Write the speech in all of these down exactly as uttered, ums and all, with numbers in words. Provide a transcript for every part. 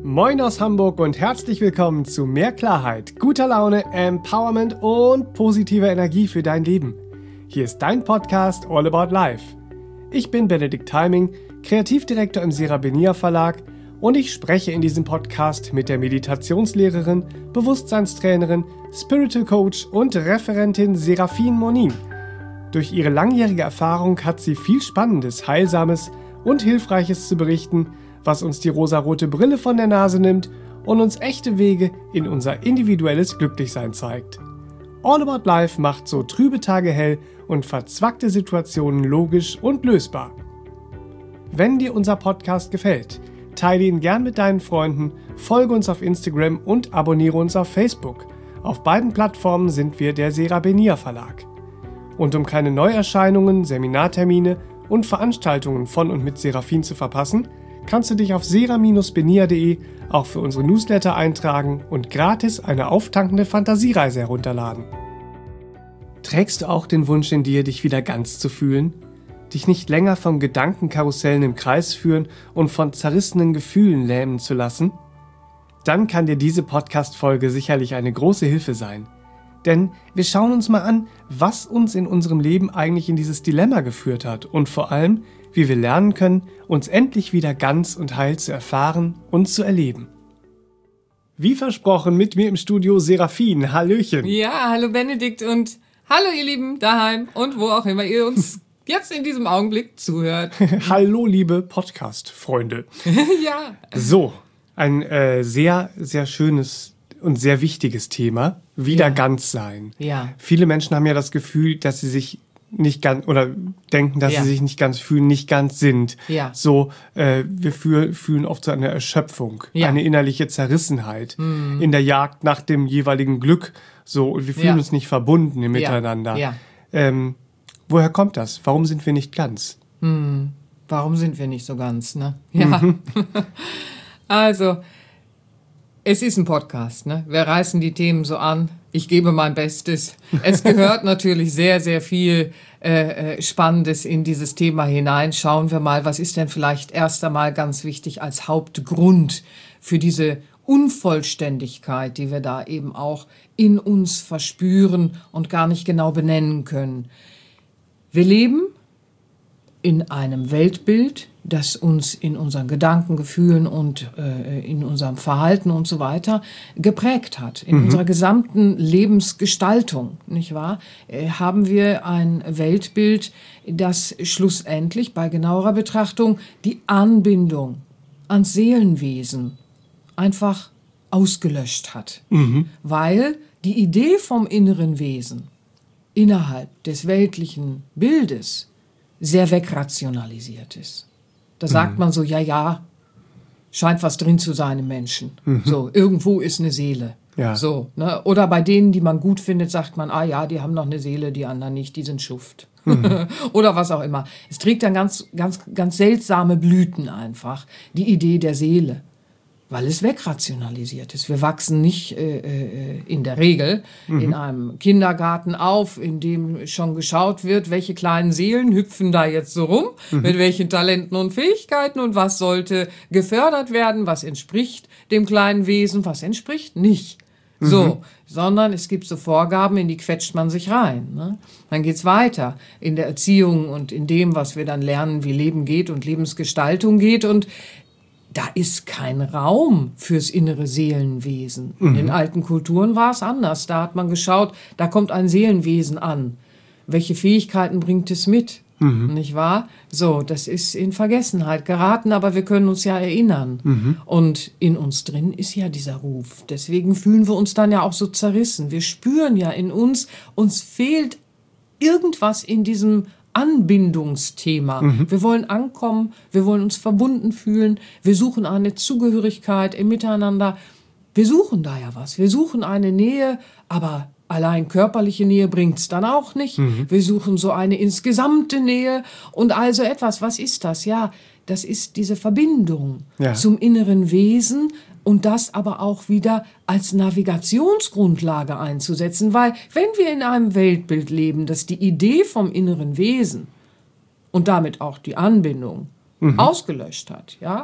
Moin aus Hamburg und herzlich willkommen zu mehr Klarheit, guter Laune, Empowerment und positiver Energie für dein Leben. Hier ist dein Podcast All About Life. Ich bin Benedikt Heiming, Kreativdirektor im Serabenia Verlag und ich spreche in diesem Podcast mit der Meditationslehrerin, Bewusstseinstrainerin, Spiritual Coach und Referentin Serafin Monin. Durch ihre langjährige Erfahrung hat sie viel Spannendes, Heilsames und Hilfreiches zu berichten, was uns die rosarote Brille von der Nase nimmt und uns echte Wege in unser individuelles Glücklichsein zeigt. All About Life macht so trübe Tage hell und verzwackte Situationen logisch und lösbar. Wenn dir unser Podcast gefällt, teile ihn gern mit deinen Freunden, folge uns auf Instagram und abonniere uns auf Facebook. Auf beiden Plattformen sind wir der Serabenia Verlag. Und um keine Neuerscheinungen, Seminartermine und Veranstaltungen von und mit Serafin zu verpassen, kannst du dich auf sera Bindestrich benia punkt de auch für unsere Newsletter eintragen und gratis eine auftankende Fantasiereise herunterladen. Trägst du auch den Wunsch in dir, dich wieder ganz zu fühlen? Dich nicht länger vom Gedankenkarussellen im Kreis führen und von zerrissenen Gefühlen lähmen zu lassen? Dann kann dir diese Podcast-Folge sicherlich eine große Hilfe sein. Denn wir schauen uns mal an, was uns in unserem Leben eigentlich in dieses Dilemma geführt hat und vor allem, wie wir lernen können, uns endlich wieder ganz und heil zu erfahren und zu erleben. Wie versprochen, mit mir im Studio Serafin. Hallöchen. Ja, hallo Benedikt und hallo ihr Lieben daheim und wo auch immer ihr uns jetzt in diesem Augenblick zuhört. Hallo liebe Podcast-Freunde. Ja. So, ein äh, sehr, sehr schönes und sehr wichtiges Thema. Wieder Ja. ganz sein. Ja. Viele Menschen haben ja das Gefühl, dass sie sich nicht ganz oder denken, dass Ja. sie sich nicht ganz fühlen, nicht ganz sind. Ja. So, äh, wir fühl, fühlen oft so eine Erschöpfung, Ja. eine innerliche Zerrissenheit in der Jagd nach dem jeweiligen Glück. So, und wir fühlen Ja. uns nicht verbunden im Ja. Miteinander. Ja. Ähm, woher kommt das? Warum sind wir nicht ganz? Warum sind wir nicht so ganz, ne? Ja. Also, es ist ein Podcast, ne? Wir reißen die Themen so an. Ich gebe mein Bestes. Es gehört natürlich sehr, sehr viel äh, äh, Spannendes in dieses Thema hinein. Schauen wir mal, was ist denn vielleicht erst einmal ganz wichtig als Hauptgrund für diese Unvollständigkeit, die wir da eben auch in uns verspüren und gar nicht genau benennen können. Wir leben in einem Weltbild, das uns in unseren Gedanken, Gefühlen und äh, in unserem Verhalten und so weiter geprägt hat. In mhm. unserer gesamten Lebensgestaltung, nicht wahr, äh, haben wir ein Weltbild, das schlussendlich bei genauerer Betrachtung die Anbindung ans Seelenwesen einfach ausgelöscht hat. Mhm. Weil die Idee vom inneren Wesen innerhalb des weltlichen Bildes sehr wegrationalisiert ist. Da sagt mhm. man so, ja, ja, scheint was drin zu sein im Menschen. Mhm. So, irgendwo ist eine Seele. Ja. So, ne? Oder bei denen, die man gut findet, sagt man, ah ja, die haben noch eine Seele, die anderen nicht, die sind Schuft. Mhm. Oder was auch immer. Es trägt dann ganz, ganz, ganz seltsame Blüten einfach, die Idee der Seele. Weil es wegrationalisiert ist. Wir wachsen nicht äh, äh, in der Regel mhm. in einem Kindergarten auf, in dem schon geschaut wird, welche kleinen Seelen hüpfen da jetzt so rum, mhm. mit welchen Talenten und Fähigkeiten und was sollte gefördert werden, was entspricht dem kleinen Wesen, was entspricht nicht. Mhm. So, sondern es gibt so Vorgaben, in die quetscht man sich rein. Ne? Dann geht's weiter in der Erziehung und in dem, was wir dann lernen, wie Leben geht und Lebensgestaltung geht und da ist kein Raum fürs innere Seelenwesen. Mhm. In den alten Kulturen war es anders. Da hat man geschaut, da kommt ein Seelenwesen an. Welche Fähigkeiten bringt es mit? Mhm. Nicht wahr? So, das ist in Vergessenheit geraten, aber wir können uns ja erinnern. Mhm. Und in uns drin ist ja dieser Ruf. Deswegen fühlen wir uns dann ja auch so zerrissen. Wir spüren ja in uns, uns fehlt irgendwas in diesem Anbindungsthema. Mhm. Wir wollen ankommen, wir wollen uns verbunden fühlen, wir suchen eine Zugehörigkeit im Miteinander. Wir suchen da ja was, wir suchen eine Nähe, aber allein körperliche Nähe bringt's dann auch nicht. Mhm. Wir suchen so eine insgesamte Nähe und also etwas. Was ist das? Ja, das ist diese Verbindung ja. zum inneren Wesen, und das aber auch wieder als Navigationsgrundlage einzusetzen, weil wenn wir in einem Weltbild leben, das die Idee vom inneren Wesen und damit auch die Anbindung mhm. ausgelöscht hat, ja,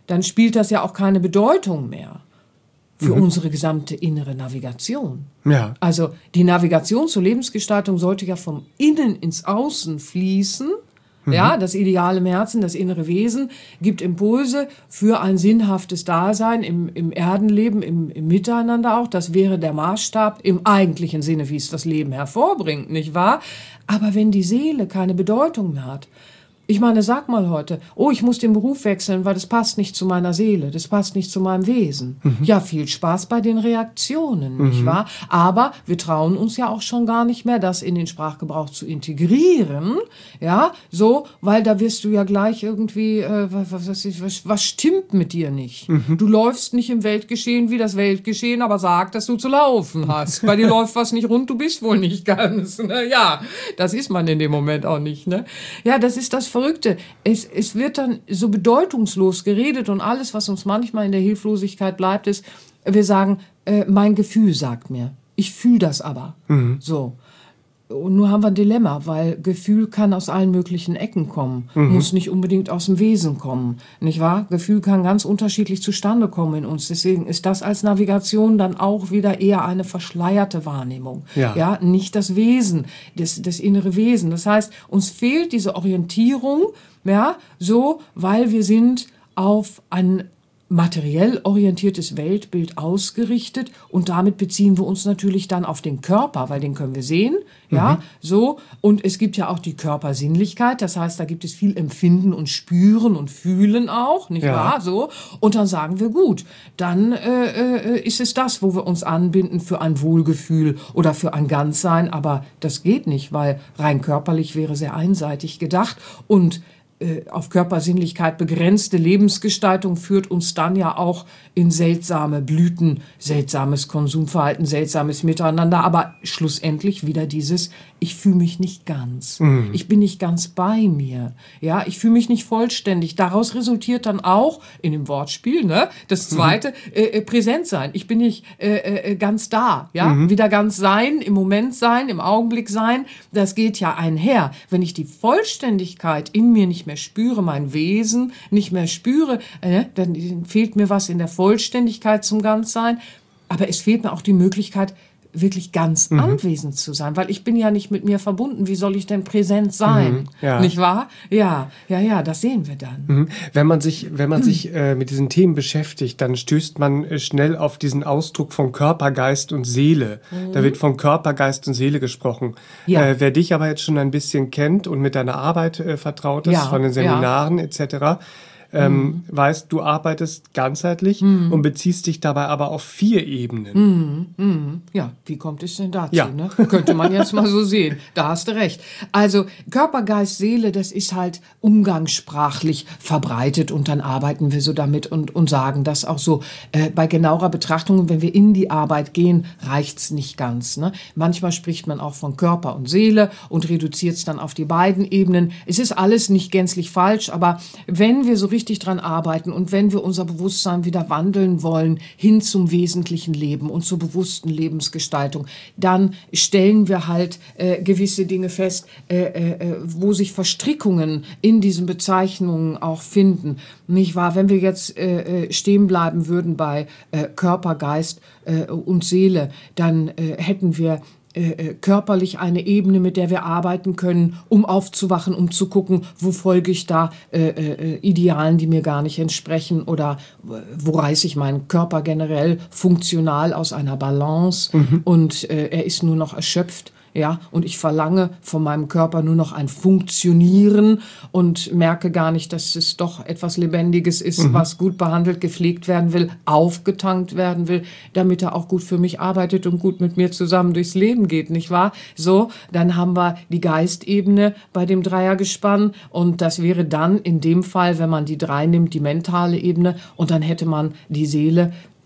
dann spielt das ja auch keine Bedeutung mehr für Mhm. unsere gesamte innere Navigation. Ja. Also die Navigation zur Lebensgestaltung sollte ja vom Innen ins Außen fließen. Ja, das Ideale im Herzen, das innere Wesen, gibt Impulse für ein sinnhaftes Dasein im, im Erdenleben, im, im Miteinander auch. Das wäre der Maßstab im eigentlichen Sinne, wie es das Leben hervorbringt, nicht wahr? Aber wenn die Seele keine Bedeutung mehr hat, ich meine, sag mal heute, oh, ich muss den Beruf wechseln, weil das passt nicht zu meiner Seele, das passt nicht zu meinem Wesen. Mhm. Ja, viel Spaß bei den Reaktionen, mhm. nicht wahr? Aber wir trauen uns ja auch schon gar nicht mehr, das in den Sprachgebrauch zu integrieren, ja, so, weil da wirst du ja gleich irgendwie, äh, was, was, was, was stimmt mit dir nicht? Mhm. Du läufst nicht im Weltgeschehen wie das Weltgeschehen, aber sag, dass du zu laufen hast. Bei dir läuft was nicht rund, du bist wohl nicht ganz, ne? Ja, das ist man in dem Moment auch nicht, ne? Ja, das ist das Verrückte. Es, es wird dann so bedeutungslos geredet und alles, was uns manchmal in der Hilflosigkeit bleibt, ist, wir sagen, äh, mein Gefühl sagt mir. Ich fühle das aber. Mhm. So. Und nur haben wir ein Dilemma, weil Gefühl kann aus allen möglichen Ecken kommen, mhm. muss nicht unbedingt aus dem Wesen kommen, nicht wahr? Gefühl kann ganz unterschiedlich zustande kommen in uns. Deswegen ist das als Navigation dann auch wieder eher eine verschleierte Wahrnehmung. Ja, ja, nicht das Wesen, das, das innere Wesen. Das heißt, uns fehlt diese Orientierung, ja, so, weil wir sind auf ein materiell orientiertes Weltbild ausgerichtet und damit beziehen wir uns natürlich dann auf den Körper, weil den können wir sehen, ja, mhm. so. Und es gibt ja auch die Körpersinnlichkeit, das heißt, da gibt es viel Empfinden und Spüren und Fühlen auch, nicht ja. wahr, so. Und dann sagen wir, gut, dann äh, äh, ist es das, wo wir uns anbinden für ein Wohlgefühl oder für ein Ganzsein, aber das geht nicht, weil rein körperlich wäre sehr einseitig gedacht und auf Körpersinnlichkeit begrenzte Lebensgestaltung führt uns dann ja auch in seltsame Blüten, seltsames Konsumverhalten, seltsames Miteinander, aber schlussendlich wieder dieses, ich fühle mich nicht ganz, mhm. ich bin nicht ganz bei mir, ja, ich fühle mich nicht vollständig. Daraus resultiert dann auch in dem Wortspiel, ne, das zweite, mhm. äh, präsent sein. Ich bin nicht äh, äh, ganz da, ja, mhm. wieder ganz sein, im Moment sein, im Augenblick sein, das geht ja einher. Wenn ich die Vollständigkeit in mir nicht mehr spüre, mein Wesen nicht mehr spüre, äh, dann fehlt mir was in der Vollständigkeit zum Ganzsein. Aber es fehlt mir auch die Möglichkeit, wirklich ganz mhm. anwesend zu sein, weil ich bin ja nicht mit mir verbunden. Wie soll ich denn präsent sein? Mhm, ja. Nicht wahr? Ja, ja, ja, das sehen wir dann. Mhm. Wenn man sich, wenn man mhm. sich äh, mit diesen Themen beschäftigt, dann stößt man äh, schnell auf diesen Ausdruck von Körper, Geist und Seele. Mhm. Da wird von Körper, Geist und Seele gesprochen. Ja. Äh, wer dich aber jetzt schon ein bisschen kennt und mit deiner Arbeit äh, vertraut ist, ja. von den Seminaren ja. et cetera, Ähm, mhm. weißt, du arbeitest ganzheitlich mhm. und beziehst dich dabei aber auf vier Ebenen. Mhm. Mhm. Ja, wie kommt es denn dazu? Ja. Ne? Könnte man jetzt mal so sehen. Da hast du recht. Also Körper, Geist, Seele, das ist halt umgangssprachlich verbreitet und dann arbeiten wir so damit und, und sagen das auch so. Äh, bei genauerer Betrachtung, wenn wir in die Arbeit gehen, reicht's nicht ganz. Ne? Manchmal spricht man auch von Körper und Seele und reduziert es dann auf die beiden Ebenen. Es ist alles nicht gänzlich falsch, aber wenn wir so richtig dran arbeiten und wenn wir unser Bewusstsein wieder wandeln wollen hin zum wesentlichen Leben und zur bewussten Lebensgestaltung, dann stellen wir halt äh, gewisse Dinge fest, äh, äh, wo sich Verstrickungen in diesen Bezeichnungen auch finden. Nicht wahr? Wenn wir jetzt äh, stehen bleiben würden bei äh, Körper, Geist äh, und Seele, dann äh, hätten wir Äh, körperlich eine Ebene, mit der wir arbeiten können, um aufzuwachen, um zu gucken, wo folge ich da äh, äh, Idealen, die mir gar nicht entsprechen oder wo reiße ich meinen Körper generell funktional aus einer Balance mhm. und äh, er ist nur noch erschöpft. Ja, und ich verlange von meinem Körper nur noch ein Funktionieren und merke gar nicht, dass es doch etwas Lebendiges ist, mhm. was gut behandelt, gepflegt werden will, aufgetankt werden will, damit er auch gut für mich arbeitet und gut mit mir zusammen durchs Leben geht, nicht wahr? So, dann haben wir die Geistebene bei dem Dreiergespann und das wäre dann in dem Fall, wenn man die drei nimmt, die mentale Ebene und dann hätte man die Seele und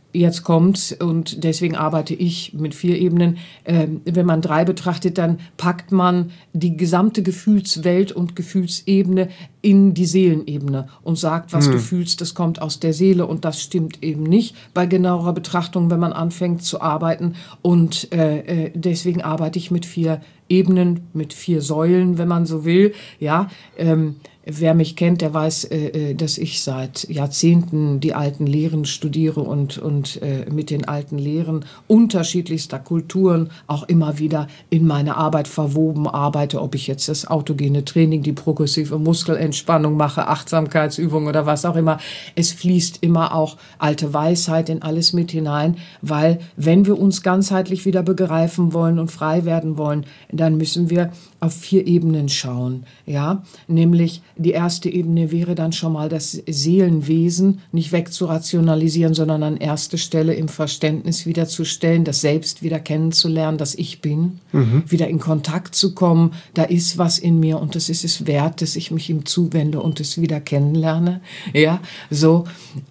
jetzt kommt's, und deswegen arbeite ich mit vier Ebenen. Ähm, wenn man drei betrachtet, dann packt man die gesamte Gefühlswelt und Gefühlsebene in die Seelenebene und sagt, was hm. du fühlst, das kommt aus der Seele, und das stimmt eben nicht bei genauerer Betrachtung, wenn man anfängt zu arbeiten. Und äh, deswegen arbeite ich mit vier Ebenen, mit vier Säulen, wenn man so will. Ja, ähm, wer mich kennt, der weiß, äh, dass ich seit Jahrzehnten die alten Lehren studiere und, und äh, mit den alten Lehren unterschiedlichster Kulturen auch immer wieder in meine Arbeit verwoben arbeite, ob ich jetzt das autogene Training, die progressive Muskelentspannung mache, Achtsamkeitsübungen oder was auch immer. Es fließt immer auch alte Weisheit in alles mit hinein, weil wenn wir uns ganzheitlich wieder begreifen wollen und frei werden wollen, dann müssen wir auf vier Ebenen schauen, ja, nämlich die erste Ebene wäre dann schon mal das Seelenwesen nicht wegzurationalisieren, sondern an erste Stelle im Verständnis wiederzustellen, das Selbst wieder kennenzulernen, das Ich bin, mhm. wieder in Kontakt zu kommen, da ist was in mir und das ist es wert, dass ich mich ihm zuwende und es wieder kennenlerne, ja, so,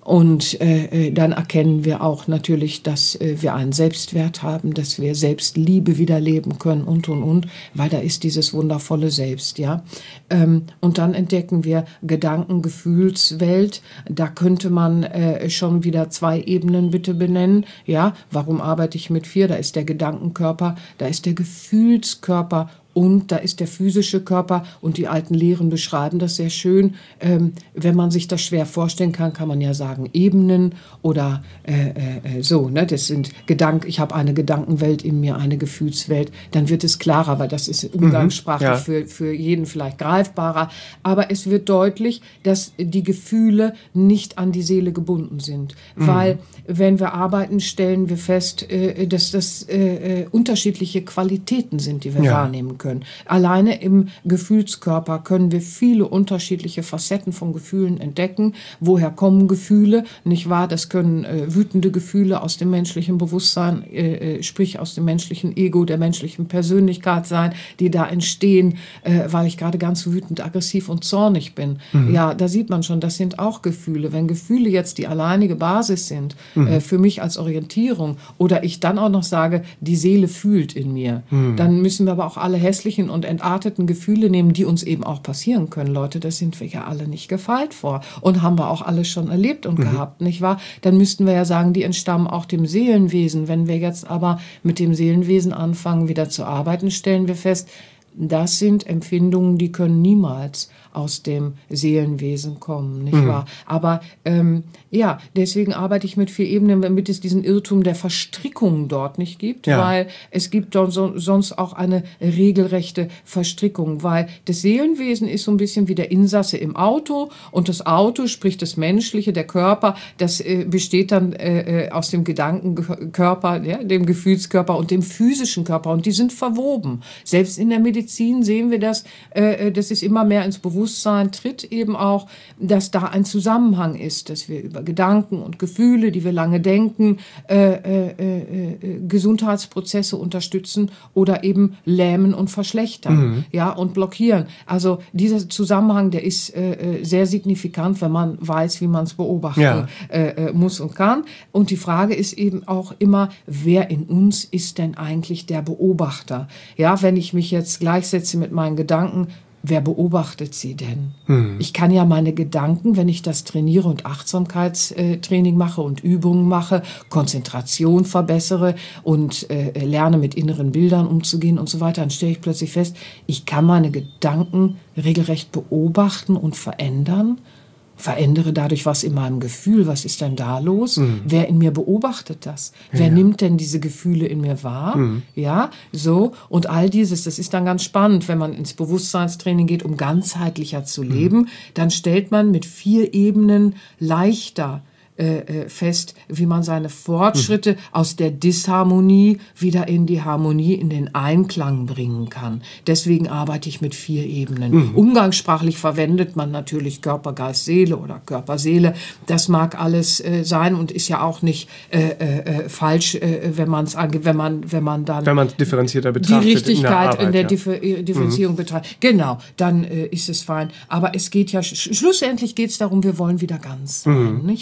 und äh, dann erkennen wir auch natürlich, dass äh, wir einen Selbstwert haben, dass wir Selbstliebe wieder leben können und, und, und, weil da ist dieses wundervolle Selbst, ja, ähm, und dann entdecken wir Gedanken, Gefühlswelt. Da könnte man äh, schon wieder zwei Ebenen bitte benennen. Ja, warum arbeite ich mit vier? Da ist der Gedankenkörper, da ist der Gefühlskörper und da ist der physische Körper, und die alten Lehren beschreiben das sehr schön. Ähm, wenn man sich das schwer vorstellen kann, kann man ja sagen Ebenen oder äh, äh, so. Ne? Das sind Gedanken. Ich habe eine Gedankenwelt in mir, eine Gefühlswelt. Dann wird es klarer, weil das ist umgangssprachlich mhm, ja. für, für jeden vielleicht greifbarer. Aber es wird deutlich, dass die Gefühle nicht an die Seele gebunden sind. Mhm. Weil wenn wir arbeiten, stellen wir fest, äh, dass das äh, unterschiedliche Qualitäten sind, die wir ja. wahrnehmen können. Alleine im Gefühlskörper können wir viele unterschiedliche Facetten von Gefühlen entdecken. Woher kommen Gefühle? Nicht wahr? Das können äh, wütende Gefühle aus dem menschlichen Bewusstsein, äh, sprich aus dem menschlichen Ego, der menschlichen Persönlichkeit sein, die da entstehen, äh, weil ich gerade ganz wütend, aggressiv und zornig bin. Mhm. Ja, da sieht man schon, das sind auch Gefühle. Wenn Gefühle jetzt die alleinige Basis sind, mhm. äh, für mich als Orientierung, oder ich dann auch noch sage, die Seele fühlt in mir, mhm. dann müssen wir aber auch alle hässlichen und entarteten Gefühle nehmen, die uns eben auch passieren können. Leute, das sind wir ja alle nicht gefeit vor und haben wir auch alle schon erlebt und mhm. gehabt, nicht wahr? Dann müssten wir ja sagen, die entstammen auch dem Seelenwesen. Wenn wir jetzt aber mit dem Seelenwesen anfangen, wieder zu arbeiten, stellen wir fest, das sind Empfindungen, die können niemals aus dem Seelenwesen kommen, nicht mhm. wahr? Aber ähm, ja, deswegen arbeite ich mit vier Ebenen, damit es diesen Irrtum der Verstrickung dort nicht gibt, ja. weil es gibt dort so, sonst auch eine regelrechte Verstrickung, weil das Seelenwesen ist so ein bisschen wie der Insasse im Auto, und das Auto, sprich das Menschliche, der Körper, das äh, besteht dann äh, aus dem Gedankenkörper, ja, dem Gefühlskörper und dem physischen Körper, und die sind verwoben. Selbst in der Medizin sehen wir das, äh, das ist immer mehr ins Bewusstsein tritt eben auch, dass da ein Zusammenhang ist, dass wir über Gedanken und Gefühle, die wir lange denken, äh, äh, äh, Gesundheitsprozesse unterstützen oder eben lähmen und verschlechtern, mhm. ja, und blockieren. Also dieser Zusammenhang, der ist äh, sehr signifikant, wenn man weiß, wie man es beobachten ja. äh, muss und kann. Und die Frage ist eben auch immer, wer in uns ist denn eigentlich der Beobachter? Ja, wenn ich mich jetzt gleichsetze mit meinen Gedanken, wer beobachtet sie denn? Hm. Ich kann ja meine Gedanken, wenn ich das trainiere und Achtsamkeitstraining mache und Übungen mache, Konzentration verbessere und äh, lerne mit inneren Bildern umzugehen und so weiter, dann stelle ich plötzlich fest, ich kann meine Gedanken regelrecht beobachten und verändern. Verändere dadurch was in meinem Gefühl. Was ist denn da los? Mhm. Wer in mir beobachtet das? Wer ja. nimmt denn diese Gefühle in mir wahr? Mhm. Ja, so. Und all dieses, das ist dann ganz spannend, wenn man ins Bewusstseinstraining geht, um ganzheitlicher zu leben. Mhm. Dann stellt man mit vier Ebenen leichter äh, fest, wie man seine Fortschritte mhm. aus der Disharmonie wieder in die Harmonie, in den Einklang bringen kann. Deswegen arbeite ich mit vier Ebenen. Mhm. Umgangssprachlich verwendet man natürlich Körper, Geist, Seele oder Körper, Seele. Das mag alles äh, sein und ist ja auch nicht äh, äh, falsch, äh, wenn man es angeht, wenn man, wenn man dann wenn man es differenzierter betrachtet, die Richtigkeit in der, Arbeit, in der ja. Differ Differenzierung mhm. betrachtet. Genau, dann äh, ist es fein. Aber es geht ja, sch schlussendlich geht es darum, wir wollen wieder ganz sein, mhm. nicht wahr?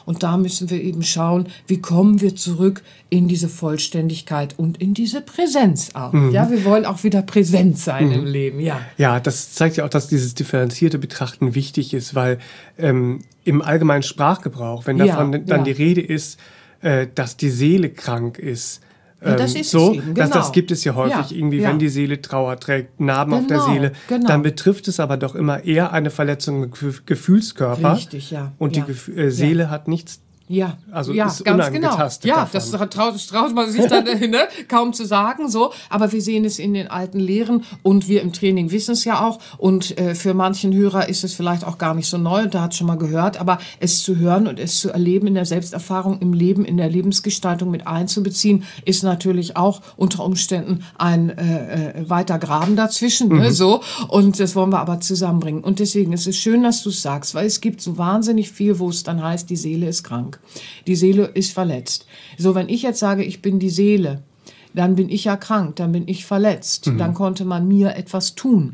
Und da müssen wir eben schauen, wie kommen wir zurück in diese Vollständigkeit und in diese Präsenz auch. Mhm. Ja, wir wollen auch wieder präsent sein mhm. im Leben, ja. Ja, das zeigt ja auch, dass dieses differenzierte Betrachten wichtig ist, weil ähm, im allgemeinen Sprachgebrauch, wenn davon ja, dann ja. die Rede ist, äh, dass die Seele krank ist, Ja, das ist so, es eben, genau. das, das gibt es ja häufig ja, irgendwie, ja. wenn die Seele Trauer trägt, Narben genau, auf der Seele, genau. dann betrifft es aber doch immer eher eine Verletzung im Gefühlskörper. Richtig, ja. Und ja. die Gef- äh, Seele ja. hat nichts. Ja, also ja, ist ganz genau. Ja, davon. das traut, das traut man sich dann ne, kaum zu sagen, so. Aber wir sehen es in den alten Lehren und wir im Training wissen es ja auch. Und äh, für manchen Hörer ist es vielleicht auch gar nicht so neu, da hat es schon mal gehört. Aber es zu hören und es zu erleben in der Selbsterfahrung, im Leben, in der Lebensgestaltung mit einzubeziehen, ist natürlich auch unter Umständen ein äh, äh, weiter Graben dazwischen, mhm. ne, so. Und das wollen wir aber zusammenbringen. Und deswegen ist es schön, dass du es sagst, weil es gibt so wahnsinnig viel, wo es dann heißt, die Seele ist krank. Die Seele ist verletzt. So, wenn ich jetzt sage, ich bin die Seele, dann bin ich ja krank, dann bin ich verletzt. Mhm. Dann konnte man mir etwas tun.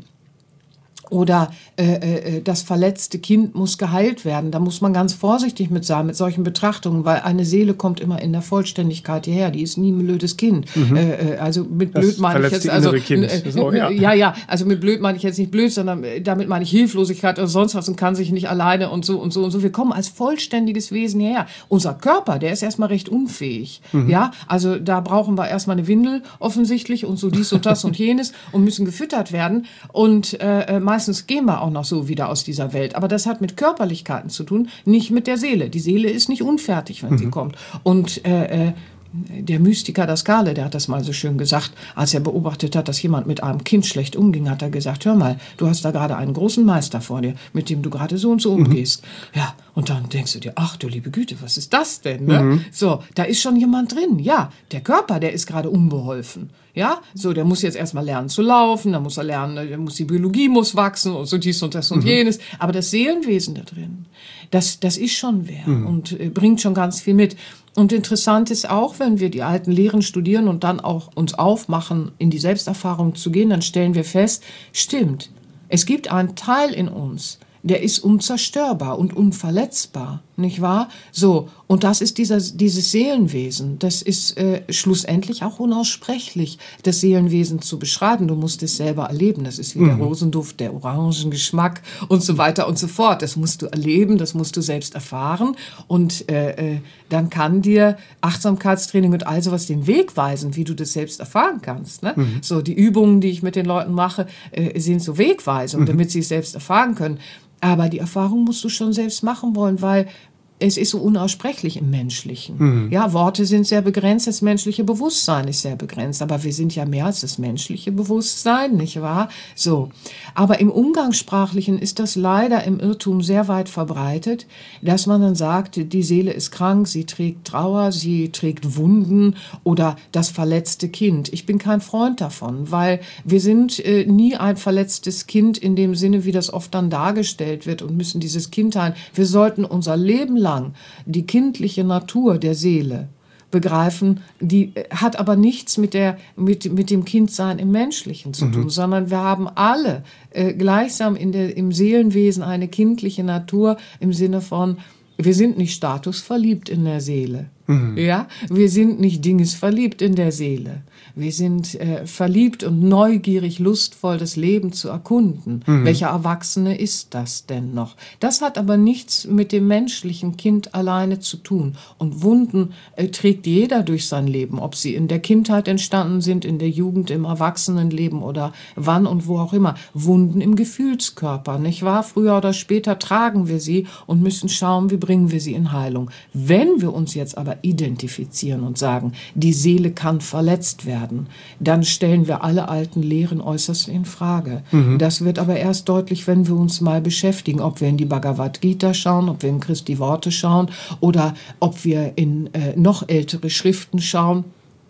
Oder äh, äh, das verletzte Kind muss geheilt werden. Da muss man ganz vorsichtig mit sein, mit solchen Betrachtungen, weil eine Seele kommt immer in der Vollständigkeit hierher. Die ist nie ein blödes Kind. Mhm. Äh, also mit blöd das meine ich jetzt also kind. Äh, so, ja. ja ja also mit blöd meine ich jetzt nicht blöd, sondern damit meine ich Hilflosigkeit oder sonst was und kann sich nicht alleine und so und so und so. Wir kommen als vollständiges Wesen hierher. Unser Körper, der ist erstmal recht unfähig. Mhm. Ja, also da brauchen wir erstmal eine Windel offensichtlich und so dies und das und jenes und müssen gefüttert werden und äh, meistens gehen wir auch noch so wieder aus dieser Welt. Aber das hat mit Körperlichkeiten zu tun, nicht mit der Seele. Die Seele ist nicht unfertig, wenn mhm. sie kommt. Und äh, äh, der Mystiker Dascale, der hat das mal so schön gesagt, als er beobachtet hat, dass jemand mit einem Kind schlecht umging, hat er gesagt, hör mal, du hast da gerade einen großen Meister vor dir, mit dem du gerade so und so umgehst. Mhm. Ja, und dann denkst du dir, ach du liebe Güte, was ist das denn? Ne? Mhm. So, da ist schon jemand drin. Ja, der Körper, der ist gerade unbeholfen. Ja, so, der muss jetzt erstmal lernen zu laufen, dann muss er lernen, dann muss die Biologie muss wachsen und so dies und das und mhm. jenes. Aber das Seelenwesen da drin, das, das ist schon wer mhm. und äh, bringt schon ganz viel mit. Und interessant ist auch, wenn wir die alten Lehren studieren und dann auch uns aufmachen, in die Selbsterfahrung zu gehen, dann stellen wir fest, stimmt, es gibt einen Teil in uns, der ist unzerstörbar und unverletzbar, nicht wahr? So, und das ist dieser, dieses Seelenwesen. Das ist äh, schlussendlich auch unaussprechlich, das Seelenwesen zu beschreiben. Du musst es selber erleben. Das ist wie mhm. der Rosenduft, der Orangengeschmack und so weiter und so fort. Das musst du erleben, das musst du selbst erfahren. Und äh, äh, dann kann dir Achtsamkeitstraining und all sowas den Weg weisen, wie du das selbst erfahren kannst. Ne? Mhm. So, die Übungen, die ich mit den Leuten mache, äh, sind so Wegweisung, mhm. damit sie es selbst erfahren können. Aber die Erfahrung musst du schon selbst machen wollen, weil es ist so unaussprechlich im Menschlichen. Mhm. Ja, Worte sind sehr begrenzt, das menschliche Bewusstsein ist sehr begrenzt, aber wir sind ja mehr als das menschliche Bewusstsein, nicht wahr? So. Aber im Umgangssprachlichen ist das leider im Irrtum sehr weit verbreitet, dass man dann sagt, die Seele ist krank, sie trägt Trauer, sie trägt Wunden oder das verletzte Kind. Ich bin kein Freund davon, weil wir sind äh, nie ein verletztes Kind in dem Sinne, wie das oft dann dargestellt wird und müssen dieses Kind heilen. Wir sollten unser Leben lang die kindliche Natur der Seele begreifen, die hat aber nichts mit der mit mit dem Kindsein im Menschlichen zu tun, mhm. sondern wir haben alle äh, gleichsam in der im Seelenwesen eine kindliche Natur im Sinne von wir sind nicht statusverliebt in der Seele. Mhm. Ja, wir sind nicht dingesverliebt in der Seele. Wir sind äh, verliebt und neugierig, lustvoll das Leben zu erkunden. Mhm. Welcher Erwachsene ist das denn noch? Das hat aber nichts mit dem menschlichen Kind alleine zu tun. Und Wunden äh, trägt jeder durch sein Leben, ob sie in der Kindheit entstanden sind, in der Jugend, im Erwachsenenleben oder wann und wo auch immer. Wunden im Gefühlskörper, nicht wahr? Früher oder später tragen wir sie und müssen schauen, wie bringen wir sie in Heilung. Wenn wir uns jetzt aber identifizieren und sagen, die Seele kann verletzt werden, dann stellen wir alle alten Lehren äußerst in Frage. Mhm. Das wird aber erst deutlich, wenn wir uns mal beschäftigen, ob wir in die Bhagavad Gita schauen, ob wir in Christi Worte schauen oder ob wir in äh, noch ältere Schriften schauen.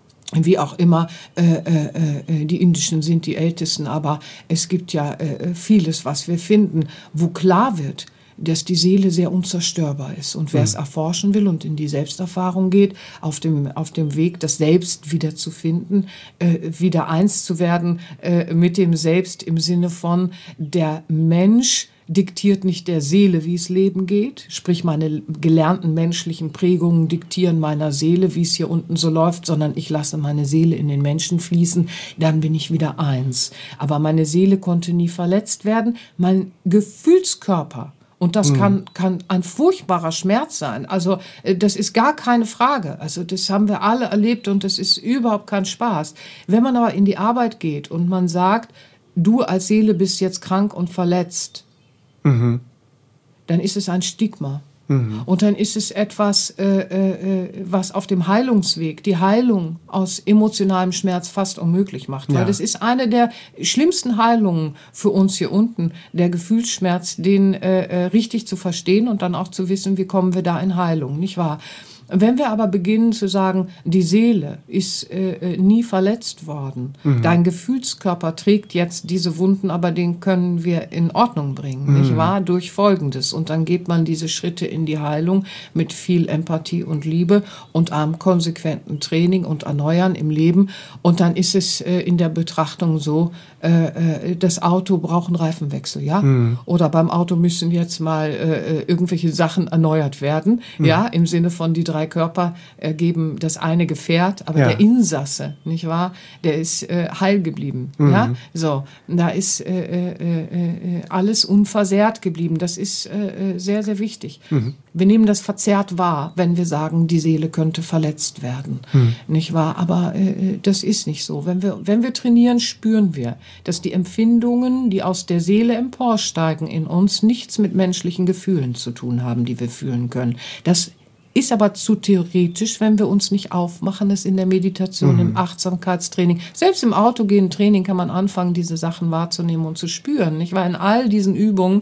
Wie auch immer, äh, äh, die indischen sind die ältesten, aber es gibt ja äh, vieles, was wir finden, wo klar wird, dass die Seele sehr unzerstörbar ist. Und wer mhm. es erforschen will und in die Selbsterfahrung geht, auf dem, auf dem Weg, das Selbst wieder zu finden, äh, wieder eins zu werden äh, mit dem Selbst im Sinne von der Mensch, diktiert nicht der Seele, wie es Leben geht. Sprich, meine gelernten menschlichen Prägungen diktieren meiner Seele, wie es hier unten so läuft, sondern ich lasse meine Seele in den Menschen fließen, dann bin ich wieder eins. Aber meine Seele konnte nie verletzt werden. Mein Gefühlskörper, und das kann, kann ein furchtbarer Schmerz sein. Also das ist gar keine Frage. Also das haben wir alle erlebt und das ist überhaupt kein Spaß. Wenn man aber in die Arbeit geht und man sagt, du als Seele bist jetzt krank und verletzt, mhm. dann ist es ein Stigma. Mhm. Und dann ist es etwas, äh, äh, was auf dem Heilungsweg die Heilung aus emotionalem Schmerz fast unmöglich macht. Ja. Weil das ist eine der schlimmsten Heilungen für uns hier unten, der Gefühlsschmerz, den äh, richtig zu verstehen und dann auch zu wissen, wie kommen wir da in Heilung, nicht wahr? Wenn wir aber beginnen zu sagen, die Seele ist äh, nie verletzt worden, mhm. dein Gefühlskörper trägt jetzt diese Wunden, aber den können wir in Ordnung bringen, mhm. nicht wahr? Durch Folgendes. Und dann geht man diese Schritte in die Heilung mit viel Empathie und Liebe und einem konsequenten Training und Erneuern im Leben. Und dann ist es äh, in der Betrachtung so, äh, das Auto braucht einen Reifenwechsel, ja? Mhm. Oder beim Auto müssen jetzt mal äh, irgendwelche Sachen erneuert werden, mhm. ja? Im Sinne von die drei Körper ergeben das eine Gefährt, aber ja. der Insasse, nicht wahr? Der ist äh, heil geblieben, mhm. ja? So, da ist äh, äh, äh, alles unversehrt geblieben. Das ist äh, sehr, sehr wichtig. Mhm. Wir nehmen das verzerrt wahr, wenn wir sagen, die Seele könnte verletzt werden, mhm. nicht wahr? Aber äh, das ist nicht so. Wenn wir, wenn wir trainieren, spüren wir, dass die Empfindungen, die aus der Seele emporsteigen in uns, nichts mit menschlichen Gefühlen zu tun haben, die wir fühlen können. Das ist aber zu theoretisch, wenn wir uns nicht aufmachen, es in der Meditation, mhm. im Achtsamkeitstraining, selbst im autogenen Training kann man anfangen, diese Sachen wahrzunehmen und zu spüren. Nicht? Weil in all diesen Übungen,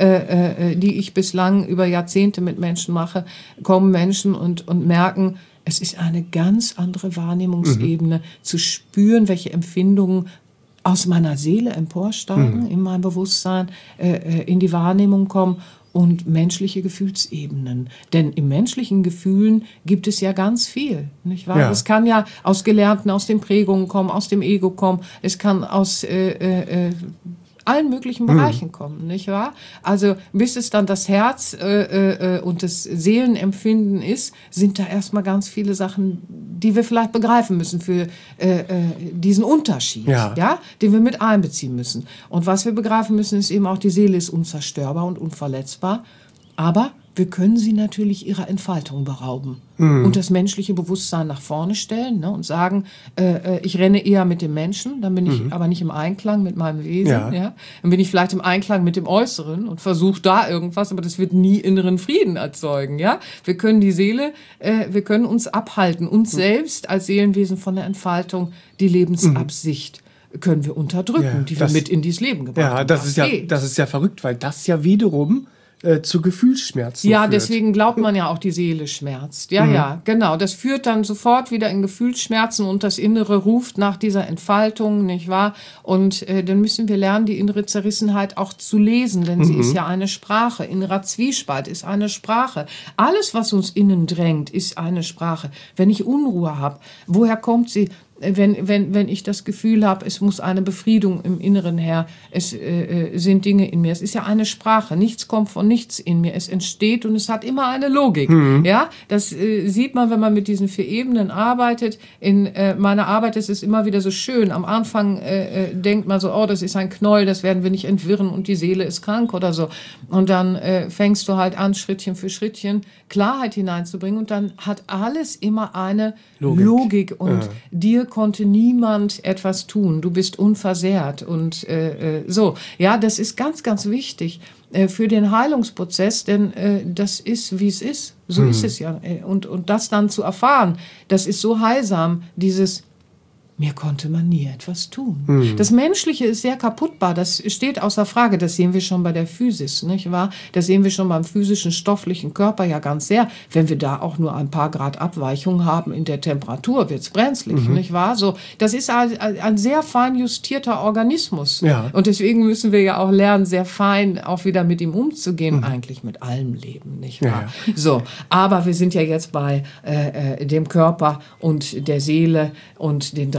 äh, äh, die ich bislang über Jahrzehnte mit Menschen mache, kommen Menschen und, und merken, es ist eine ganz andere Wahrnehmungsebene, mhm. zu spüren, welche Empfindungen aus meiner Seele emporsteigen, mhm. in meinem Bewusstsein, äh, in die Wahrnehmung kommen und menschliche Gefühlsebenen. Denn im menschlichen Gefühlen gibt es ja ganz viel, nicht wahr? Ja. Es kann ja aus Gelernten, aus den Prägungen kommen, aus dem Ego kommen, es kann aus äh, äh, allen möglichen Bereichen mhm. kommen, nicht wahr? Also bis es dann das Herz äh, äh, und das Seelenempfinden ist, sind da erstmal ganz viele Sachen, die wir vielleicht begreifen müssen für äh, äh, diesen Unterschied, ja. ja, den wir mit einbeziehen müssen. Und was wir begreifen müssen, ist eben auch, die Seele ist unzerstörbar und unverletzbar, aber wir können sie natürlich ihrer Entfaltung berauben mhm. und das menschliche Bewusstsein nach vorne stellen, ne, und sagen, äh, ich renne eher mit dem Menschen, dann bin ich mhm. aber nicht im Einklang mit meinem Wesen. Ja. Ja? Dann bin ich vielleicht im Einklang mit dem Äußeren und versuche da irgendwas, aber das wird nie inneren Frieden erzeugen. Ja? Wir können die Seele, äh, wir können uns abhalten, uns mhm. selbst als Seelenwesen von der Entfaltung, die Lebensabsicht mhm. können wir unterdrücken, ja, die wir das, mit in dieses Leben gebracht haben. Ja, das, das ist ja, das ist ja verrückt, weil das ja wiederum zu Gefühlsschmerzen Ja, führt. Deswegen glaubt man ja auch, die Seele schmerzt. Ja, mhm. ja, genau. Das führt dann sofort wieder in Gefühlsschmerzen und das Innere ruft nach dieser Entfaltung, nicht wahr? Und äh, dann müssen wir lernen, die innere Zerrissenheit auch zu lesen, denn mhm. sie ist ja eine Sprache. Innerer Zwiespalt ist eine Sprache. Alles, was uns innen drängt, ist eine Sprache. Wenn ich Unruhe habe, woher kommt sie? Wenn, wenn, wenn ich das Gefühl habe, es muss eine Befriedung im Inneren her, es äh, sind Dinge in mir. Es ist ja eine Sprache. Nichts kommt von nichts in mir. Es entsteht und es hat immer eine Logik. Mhm. Ja, das äh, sieht man, wenn man mit diesen vier Ebenen arbeitet. In äh, meiner Arbeit ist es immer wieder so schön. Am Anfang äh, äh, denkt man so, oh, das ist ein Knäuel, das werden wir nicht entwirren und die Seele ist krank oder so. Und dann äh, fängst du halt an, Schrittchen für Schrittchen Klarheit hineinzubringen und dann hat alles immer eine Logik, Logik und ja. dir konnte niemand etwas tun. Du bist unversehrt und äh, so. Ja, das ist ganz, ganz wichtig äh, für den Heilungsprozess, denn äh, das ist, wie es ist. So mhm. ist es ja. Und, und das dann zu erfahren, das ist so heilsam, dieses mir konnte man nie etwas tun. Mhm. Das Menschliche ist sehr kaputtbar, das steht außer Frage, das sehen wir schon bei der Physis, nicht wahr? Das sehen wir schon beim physischen, stofflichen Körper ja ganz sehr. Wenn wir da auch nur ein paar Grad Abweichung haben in der Temperatur, wird's brenzlig, mhm. nicht wahr? So, das ist ein, ein sehr fein justierter Organismus. Ja. Und deswegen müssen wir ja auch lernen, sehr fein auch wieder mit ihm umzugehen, mhm. eigentlich mit allem Leben, nicht wahr? Ja, ja. So, aber wir sind ja jetzt bei äh, dem Körper und der Seele und den drei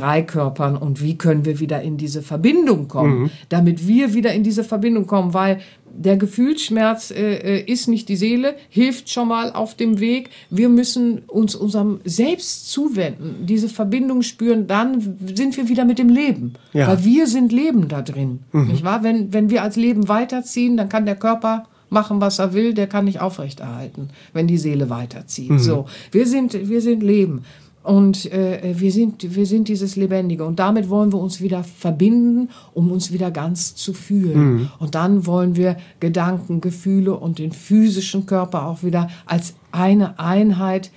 drei Körpern und wie können wir wieder in diese Verbindung kommen, mhm. damit wir wieder in diese Verbindung kommen, weil der Gefühlsschmerz äh, ist nicht die Seele, hilft schon mal auf dem Weg. Wir müssen uns unserem Selbst zuwenden, diese Verbindung spüren, dann sind wir wieder mit dem Leben. Ja. Weil wir sind Leben da drin. Mhm. Nicht wahr? Wenn, wenn wir als Leben weiterziehen, dann kann der Körper machen, was er will, der kann nicht aufrechterhalten, wenn die Seele weiterzieht. Mhm. So, wir sind, wir sind Leben. Und äh, wir sind, wir sind dieses Lebendige. Und damit wollen wir uns wieder verbinden, um uns wieder ganz zu fühlen. Mhm. Und dann wollen wir Gedanken, Gefühle und den physischen Körper auch wieder als eine Einheit,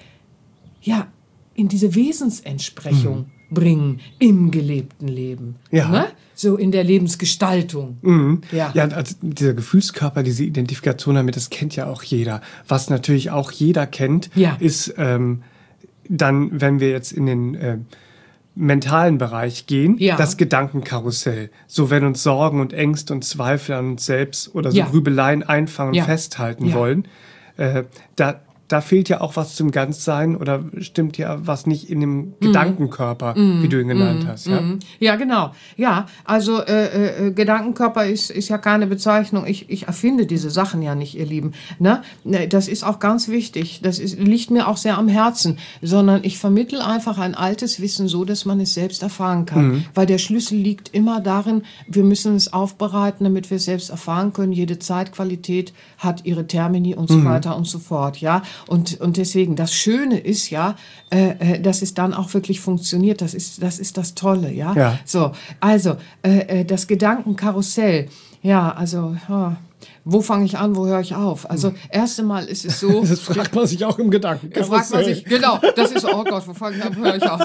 ja, in diese Wesensentsprechung mhm. bringen im gelebten Leben. Ja. Ne? So in der Lebensgestaltung. Mhm. Ja, ja, also dieser Gefühlskörper, diese Identifikation damit, das kennt ja auch jeder. Was natürlich auch jeder kennt, ja. ist... Ähm, dann, wenn wir jetzt in den äh, mentalen Bereich gehen, ja. das Gedankenkarussell. So, wenn uns Sorgen und Ängste und Zweifel an uns selbst oder so ja. Grübeleien einfangen ja. und festhalten ja. wollen, äh, da, da fehlt ja auch was zum Ganzsein oder stimmt ja was nicht in dem mm. Gedankenkörper, mm. wie du ihn genannt mm. hast. Ja, mm. ja genau. Ja, also äh, äh, Gedankenkörper ist, ist ja keine Bezeichnung. Ich, ich erfinde diese Sachen ja nicht, ihr Lieben. Ne? Das ist auch ganz wichtig. Das ist, liegt mir auch sehr am Herzen. Sondern ich vermittle einfach ein altes Wissen so, dass man es selbst erfahren kann. Mm. Weil der Schlüssel liegt immer darin, wir müssen es aufbereiten, damit wir es selbst erfahren können. Jede Zeitqualität hat ihre Termini und so mm. weiter und so fort. Ja. Und, und deswegen, das Schöne ist ja, äh, dass es dann auch wirklich funktioniert. Das ist das, ist das Tolle, ja. ja. So, also, äh, das Gedankenkarussell. Ja, also, oh, wo fange ich an, wo höre ich auf? Also, erst einmal ist es so... Das fragt man sich auch im Gedankenkarussell. Fragt man sich, genau, das ist, oh Gott, wo fange ich an, wo höre ich auf?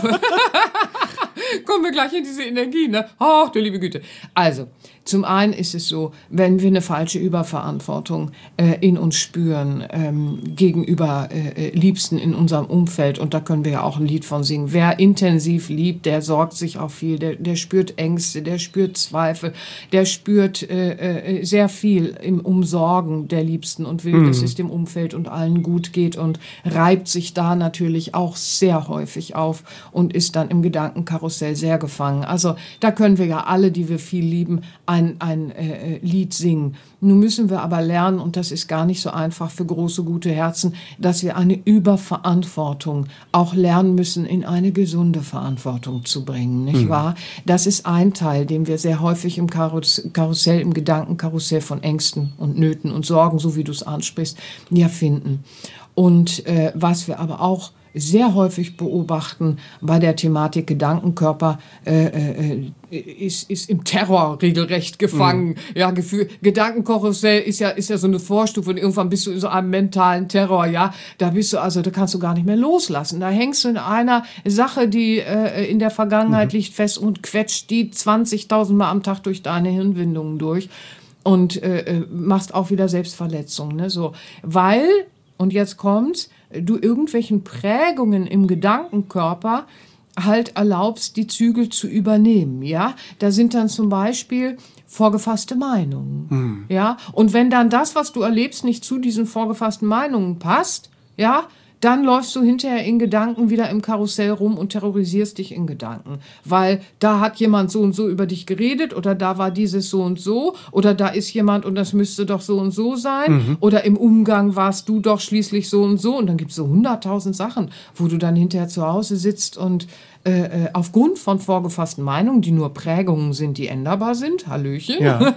Kommen wir gleich in diese Energie, ne? Ach, du liebe Güte. Also, zum einen ist es so, wenn wir eine falsche Überverantwortung äh, in uns spüren, ähm, gegenüber äh, Liebsten in unserem Umfeld, und da können wir ja auch ein Lied von singen. Wer intensiv liebt, der sorgt sich auch viel, der, der spürt Ängste, der spürt Zweifel, der spürt äh, äh, sehr viel im Umsorgen der Liebsten und will, mhm. dass es dem Umfeld und allen gut geht und reibt sich da natürlich auch sehr häufig auf und ist dann im Gedankenkarussell sehr gefangen. Also da können wir ja alle, die wir viel lieben, ein, ein äh, Lied singen. Nun müssen wir aber lernen, und das ist gar nicht so einfach für große, gute Herzen, dass wir eine Überverantwortung auch lernen müssen, in eine gesunde Verantwortung zu bringen, nicht mhm. wahr? Das ist ein Teil, den wir sehr häufig im Karus- Karussell, im Gedankenkarussell von Ängsten und Nöten und Sorgen, so wie du es ansprichst, ja finden. Und äh, was wir aber auch sehr häufig beobachten bei der Thematik Gedankenkörper, äh, äh, ist, ist im Terror regelrecht gefangen. Mhm. Ja, Gefühl, Gedankenkarussell ist ja, ist ja so eine Vorstufe und irgendwann bist du in so einem mentalen Terror, ja. Da bist du also, da kannst du gar nicht mehr loslassen. Da hängst du in einer Sache, die äh, in der Vergangenheit mhm. liegt, fest und quetscht die zwanzigtausend Mal am Tag durch deine Hirnwindungen durch und äh, machst auch wieder Selbstverletzung, ne, so. Weil, und jetzt kommt's, du irgendwelchen Prägungen im Gedankenkörper halt erlaubst, die Zügel zu übernehmen, ja. Da sind dann zum Beispiel vorgefasste Meinungen, mhm. ja. Und wenn dann das, was du erlebst, nicht zu diesen vorgefassten Meinungen passt, ja, dann läufst du hinterher in Gedanken wieder im Karussell rum und terrorisierst dich in Gedanken. Weil da hat jemand so und so über dich geredet oder da war dieses so und so oder da ist jemand und das müsste doch so und so sein mhm. oder im Umgang warst du doch schließlich so und so. Und dann gibt es so hunderttausend Sachen, wo du dann hinterher zu Hause sitzt und äh, aufgrund von vorgefassten Meinungen, die nur Prägungen sind, die änderbar sind, Hallöchen, ja.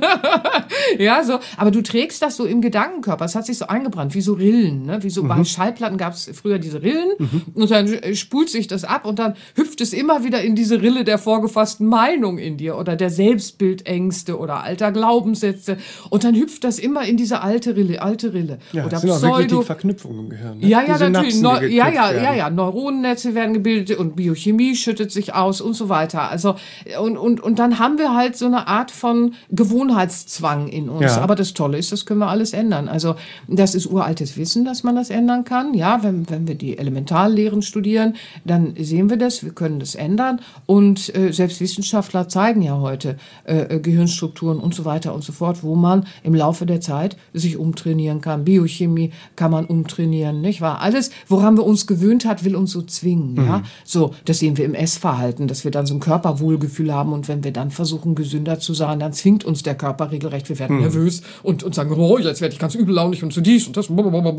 ja, so, aber du trägst das so im Gedankenkörper, es hat sich so eingebrannt, wie so Rillen, ne? Wie so mhm. bei Schallplatten gab es früher diese Rillen mhm. und dann spult sich das ab und dann hüpft es immer wieder in diese Rille der vorgefassten Meinung in dir oder der Selbstbildängste oder alter Glaubenssätze und dann hüpft das immer in diese alte Rille, alte Rille. Ja, oder das sind Pseudo- auch wirklich die Verknüpfungen im Gehirn. Ne? Ja, ja, die natürlich. Synapsen, Neu- die ja, ja, werden. ja, ja, Neuronennetze werden gebildet und Biochemie schüttet sich aus und so weiter. Also und, und, und dann haben wir halt so eine Art von Gewohnheitszwang in uns. Ja. Aber das Tolle ist, das können wir alles ändern. Also das ist uraltes Wissen, dass man das ändern kann. Ja, wenn ähm, wenn wir die Elementarlehren studieren, dann sehen wir das, wir können das ändern. Und äh, selbst Wissenschaftler zeigen ja heute äh, Gehirnstrukturen und so weiter und so fort, wo man im Laufe der Zeit sich umtrainieren kann. Biochemie kann man umtrainieren, nicht wahr? Alles, woran wir uns gewöhnt hat, will uns so zwingen. Mhm. Ja? So, das sehen wir im Essverhalten, dass wir dann so ein Körperwohlgefühl haben und wenn wir dann versuchen, gesünder zu sein, dann zwingt uns der Körper regelrecht, wir werden mhm. nervös und, und sagen, oh, jetzt werde ich ganz übellaunig und so dies und das.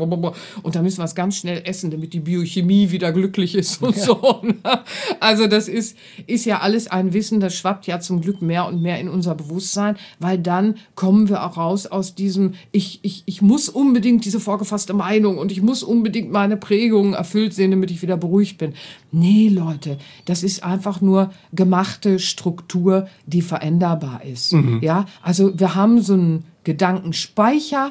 Und dann müssen wir es ganz schnell essen, damit die Biochemie wieder glücklich ist und ja. so. Also das ist, ist ja alles ein Wissen, das schwappt ja zum Glück mehr und mehr in unser Bewusstsein, weil dann kommen wir auch raus aus diesem, ich, ich, ich muss unbedingt diese vorgefasste Meinung und ich muss unbedingt meine Prägungen erfüllt sehen, damit ich wieder beruhigt bin. Nee, Leute, das ist einfach nur gemachte Struktur, die veränderbar ist. Mhm. Ja, also wir haben so einen Gedankenspeicher,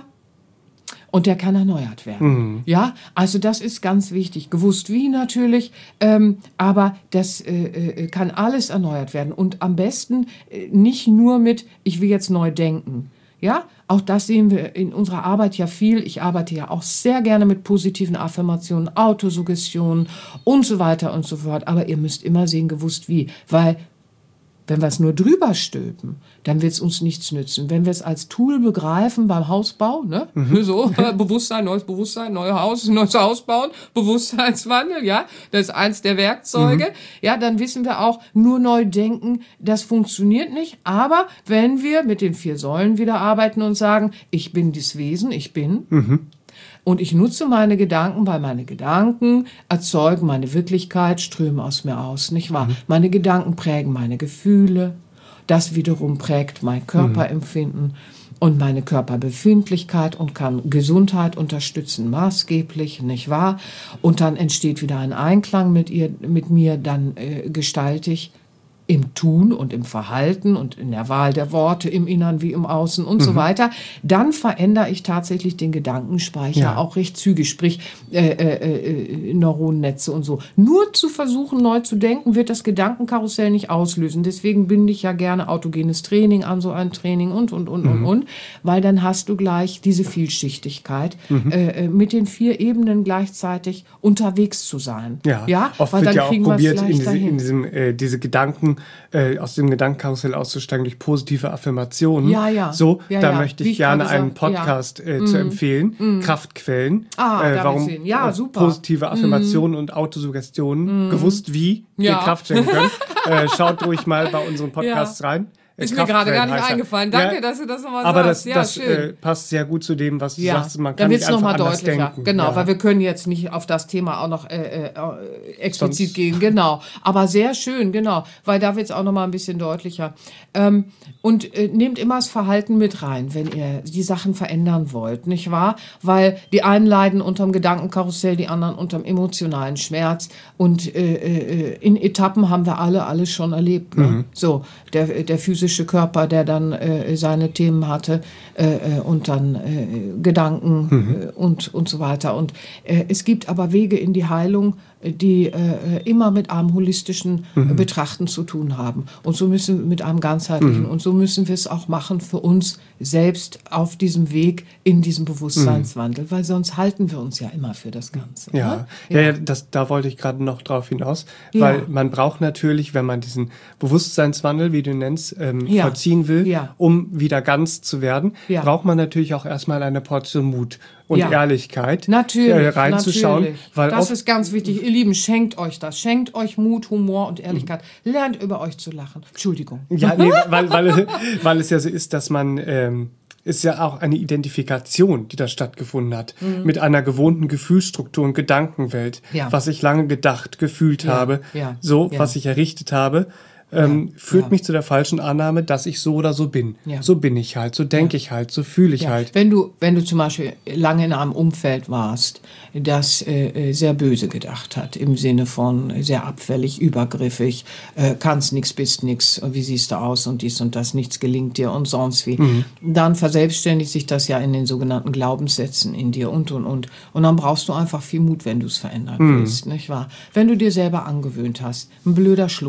und der kann erneuert werden. Mhm. Ja, also das ist ganz wichtig. Gewusst wie natürlich, ähm, aber das äh, äh, kann alles erneuert werden. Und am besten äh, nicht nur mit, ich will jetzt neu denken. Ja, auch das sehen wir in unserer Arbeit ja viel. Ich arbeite ja auch sehr gerne mit positiven Affirmationen, Autosuggestionen und so weiter und so fort. Aber ihr müsst immer sehen, gewusst wie, weil wenn wir es nur drüber stülpen, dann wird es uns nichts nützen. Wenn wir es als Tool begreifen beim Hausbau, ne? Mhm. So, Bewusstsein, neues Bewusstsein, neues Haus, neues Haus bauen, Bewusstseinswandel, ja, das ist eins der Werkzeuge. Mhm. Ja, dann wissen wir auch, nur neu denken, das funktioniert nicht. Aber wenn wir mit den vier Säulen wieder arbeiten und sagen, ich bin dieses Wesen, ich bin, mhm. und ich nutze meine Gedanken, weil meine Gedanken erzeugen meine Wirklichkeit, strömen aus mir aus, nicht wahr? Mhm. Meine Gedanken prägen meine Gefühle, das wiederum prägt mein Körperempfinden mhm. und meine Körperbefindlichkeit und kann Gesundheit unterstützen, maßgeblich, nicht wahr? Und dann entsteht wieder ein Einklang mit ihr, mit mir, dann äh, gestalte ich im Tun und im Verhalten und in der Wahl der Worte, im Innern wie im Außen und mhm. so weiter, dann verändere ich tatsächlich den Gedankenspeicher ja. auch recht zügig, sprich äh, äh, äh, Neuronennetze und so. Nur zu versuchen, neu zu denken, wird das Gedankenkarussell nicht auslösen. Deswegen binde ich ja gerne autogenes Training an, so ein Training und, und, und, mhm. und, und, weil dann hast du gleich diese Vielschichtigkeit, mhm. äh, mit den vier Ebenen gleichzeitig unterwegs zu sein. Ja, ja? Oft weil wird dann ja auch kriegen probiert, in, diese, in diesem, äh, diese Gedanken Äh, aus dem Gedankenkarussell auszusteigen durch positive Affirmationen. Ja, ja. So, ja, da ja. möchte ich, ich gerne einen Podcast ja. äh, zu mm. empfehlen. Mm. Kraftquellen. Ah, äh, warum ja, super. Positive Affirmationen mm. und Autosuggestionen, mm. gewusst wie ja. wir Kraft schenken können. äh, schaut ruhig mal bei unseren Podcasts ja. rein. Ist mir gerade gar nicht eingefallen. Danke, ja, dass du das nochmal sagst. Aber das, ja, das äh, passt sehr gut zu dem, was du ja. sagst. Man kann nicht einfach noch mal anders deutlicher. denken. Genau, ja. weil wir können jetzt nicht auf das Thema auch noch äh, äh, explizit Sonst. gehen. Genau, aber sehr schön, genau, weil da wird es auch noch mal ein bisschen deutlicher. Ähm, und äh, nehmt immer das Verhalten mit rein, wenn ihr die Sachen verändern wollt, nicht wahr? Weil die einen leiden unterm Gedankenkarussell, die anderen unterm emotionalen Schmerz. Und äh, äh, in Etappen haben wir alle alles schon erlebt. Ne? Mhm. So, der, der physische Körper, der dann äh, seine Themen hatte äh, und dann äh, Gedanken mhm. äh, und, und so weiter. Und äh, es gibt aber Wege in die Heilung, die äh, immer mit einem holistischen mhm. Betrachten zu tun haben. Und so müssen wir mit einem ganzheitlichen, mhm. und so müssen wir es auch machen für uns selbst auf diesem Weg in diesem Bewusstseinswandel, mhm. weil sonst halten wir uns ja immer für das Ganze. Ja, ne? ja, ja das, da wollte ich gerade noch drauf hinaus, ja. weil man braucht natürlich, wenn man diesen Bewusstseinswandel, wie du nennst, ähm, ja. vollziehen will, ja. um wieder ganz zu werden, ja. braucht man natürlich auch erstmal eine Portion Mut und ja. Ehrlichkeit natürlich, äh, reinzuschauen. Natürlich. Weil das ist ganz wichtig. Ihr Lieben, schenkt euch das. Schenkt euch Mut, Humor und Ehrlichkeit. Mhm. Lernt über euch zu lachen. Entschuldigung. Ja, nee, weil, weil, weil es ja so ist, dass man... Ähm, ist ja auch eine Identifikation, die da stattgefunden hat, mhm. mit einer gewohnten Gefühlsstruktur und Gedankenwelt, ja. was ich lange gedacht, gefühlt ja. habe, ja. so, ja. was ich errichtet habe. Ähm, ja, führt ja. mich zu der falschen Annahme, dass ich so oder so bin. Ja. So bin ich halt, so denke ja. ich halt, so fühle ich ja. halt. Wenn du, wenn du zum Beispiel lange in einem Umfeld warst, das äh, sehr böse gedacht hat, im Sinne von sehr abfällig, übergriffig, äh, kannst nix, bist nix, wie siehst du aus und dies und das, nichts gelingt dir und sonst wie, mhm. dann verselbstständigt sich das ja in den sogenannten Glaubenssätzen in dir und und und. Und dann brauchst du einfach viel Mut, wenn du es verändern mhm. willst, nicht wahr? Wenn du dir selber angewöhnt hast, ein blöder Schlumpf,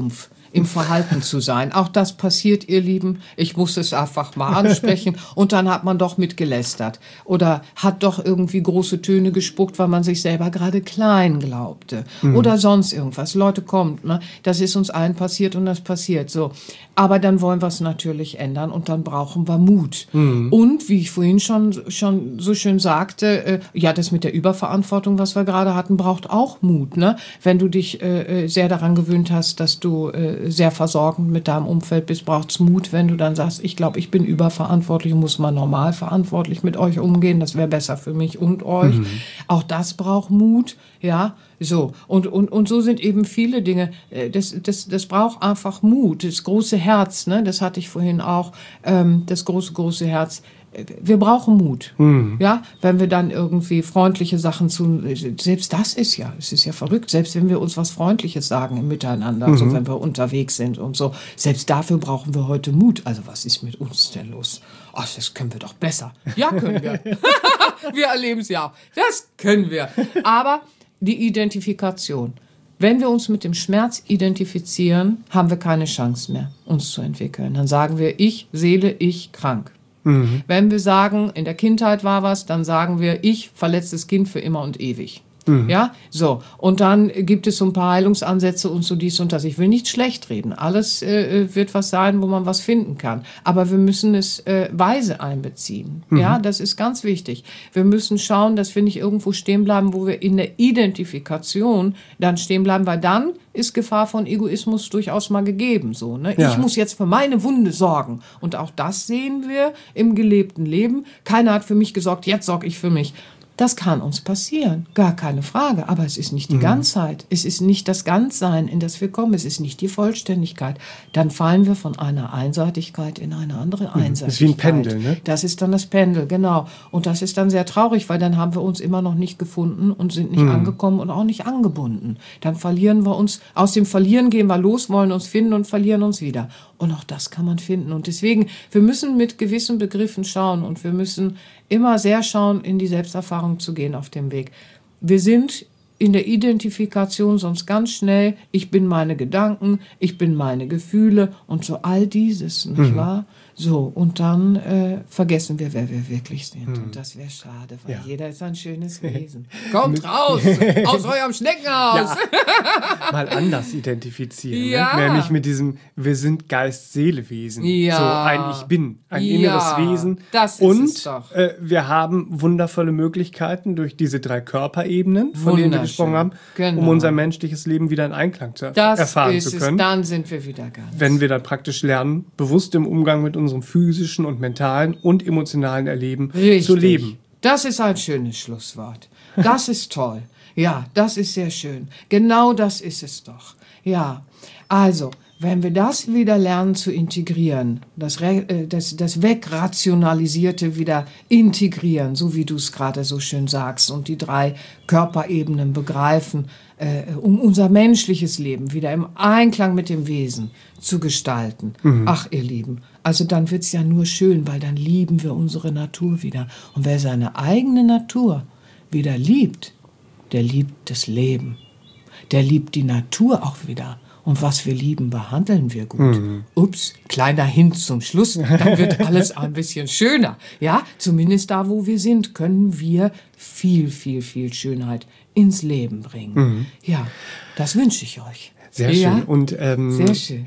im Verhalten zu sein. Auch das passiert, ihr Lieben. Ich muss es einfach mal ansprechen. Und dann hat man doch mitgelästert. Oder hat doch irgendwie große Töne gespuckt, weil man sich selber gerade klein glaubte. Mhm. Oder sonst irgendwas. Leute, kommt, ne? Das ist uns allen passiert und das passiert so. Aber dann wollen wir es natürlich ändern und dann brauchen wir Mut. Mhm. Und, wie ich vorhin schon, schon so schön sagte, äh, ja, das mit der Überverantwortung, was wir gerade hatten, braucht auch Mut, ne? Wenn du dich äh, sehr daran gewöhnt hast, dass du äh, sehr versorgend mit deinem Umfeld bist, braucht's Mut, wenn du dann sagst, ich glaube, ich bin überverantwortlich und muss mal normal verantwortlich mit euch umgehen, das wäre besser für mich und euch. Mhm. Auch das braucht Mut, ja, so. Und, und, und so sind eben viele Dinge, das, das, das braucht einfach Mut, das große Herz, ne, das hatte ich vorhin auch, ähm, das große, große Herz. Wir brauchen Mut, mhm. ja, wenn wir dann irgendwie freundliche Sachen zu, selbst das ist ja, es ist ja verrückt, selbst wenn wir uns was Freundliches sagen im Miteinander, mhm. so wenn wir unterwegs sind und so, selbst dafür brauchen wir heute Mut. Also was ist mit uns denn los? Ach, das können wir doch besser. Ja, können wir. Wir erleben es ja auch. Das können wir. Aber die Identifikation. Wenn wir uns mit dem Schmerz identifizieren, haben wir keine Chance mehr, uns zu entwickeln. Dann sagen wir, ich, Seele, ich, krank. Mhm. Wenn wir sagen, in der Kindheit war was, dann sagen wir, ich, verletztes Kind für immer und ewig. Mhm. Ja, so. Und dann gibt es so ein paar Heilungsansätze und so dies und das. Ich will nicht schlecht reden. Alles äh, wird was sein, wo man was finden kann. Aber wir müssen es äh, weise einbeziehen. Mhm. Ja, das ist ganz wichtig. Wir müssen schauen, dass wir nicht irgendwo stehen bleiben, wo wir in der Identifikation dann stehen bleiben, weil dann ist Gefahr von Egoismus durchaus mal gegeben. So, ne? Ja. Ich muss jetzt für meine Wunde sorgen. Und auch das sehen wir im gelebten Leben. Keiner hat für mich gesorgt, jetzt sorge ich für mich. Das kann uns passieren, gar keine Frage. Aber es ist nicht die mhm. Ganzheit. Es ist nicht das Ganzsein, in das wir kommen. Es ist nicht die Vollständigkeit. Dann fallen wir von einer Einseitigkeit in eine andere Einseitigkeit. Das ist wie ein Pendel, ne? Das ist dann das Pendel, genau. Und das ist dann sehr traurig, weil dann haben wir uns immer noch nicht gefunden und sind nicht mhm. angekommen und auch nicht angebunden. Dann verlieren wir uns. Aus dem Verlieren gehen wir los, wollen uns finden und verlieren uns wieder. Und auch das kann man finden. Und deswegen, wir müssen mit gewissen Begriffen schauen und wir müssen immer sehr schauen, in die Selbsterfahrung zu gehen auf dem Weg. Wir sind in der Identifikation sonst ganz schnell, ich bin meine Gedanken, ich bin meine Gefühle und so all dieses, nicht mhm. wahr? So, und dann äh, vergessen wir, wer wir wirklich sind. Mhm. Und das wäre schade, weil ja. jeder ist ein schönes Wesen. Kommt raus aus eurem Schneckenhaus! Ja. Mal anders identifizieren. Ja. Ne? Nämlich mit diesem, wir sind Geist-Seele-Wesen. Ja. So ein Ich Bin, ein ja. inneres Wesen. Das ist und es doch. Äh, wir haben wundervolle Möglichkeiten durch diese drei Körperebenen, von denen wir gesprochen haben, genau. um unser menschliches Leben wieder in Einklang zu das erfahren ist zu können. Es. Dann sind wir wieder ganz. Wenn wir dann praktisch lernen, bewusst im Umgang mit unserem physischen und mentalen und emotionalen Erleben Richtig. zu leben. Das ist ein schönes Schlusswort. Das ist toll. Ja, das ist sehr schön. Genau das ist es doch. Ja, also, wenn wir das wieder lernen zu integrieren, das, das, das Wegrationalisierte wieder integrieren, so wie du es gerade so schön sagst, und die drei Körperebenen begreifen, äh, um unser menschliches Leben wieder im Einklang mit dem Wesen zu gestalten. Mhm. Ach, ihr Lieben, also dann wird's ja nur schön, weil dann lieben wir unsere Natur wieder. Und wer seine eigene Natur wieder liebt, der liebt das Leben. Der liebt die Natur auch wieder. Und was wir lieben, behandeln wir gut. Mhm. Ups, kleiner Hint zum Schluss, dann wird alles ein bisschen schöner. Ja, zumindest da, wo wir sind, können wir viel, viel, viel Schönheit ins Leben bringen. Mhm. Ja, das wünsche ich euch. Sehr ja? schön. Und ähm, Sehr schön.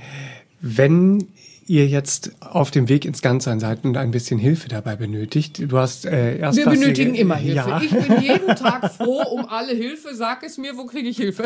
Wenn ihr jetzt auf dem Weg ins Ganzsein seid und ein bisschen Hilfe dabei benötigt, du hast äh, erst Wir benötigen immer Hilfe. Ja. Ich bin jeden Tag froh um alle Hilfe. Sag es mir, wo kriege ich Hilfe?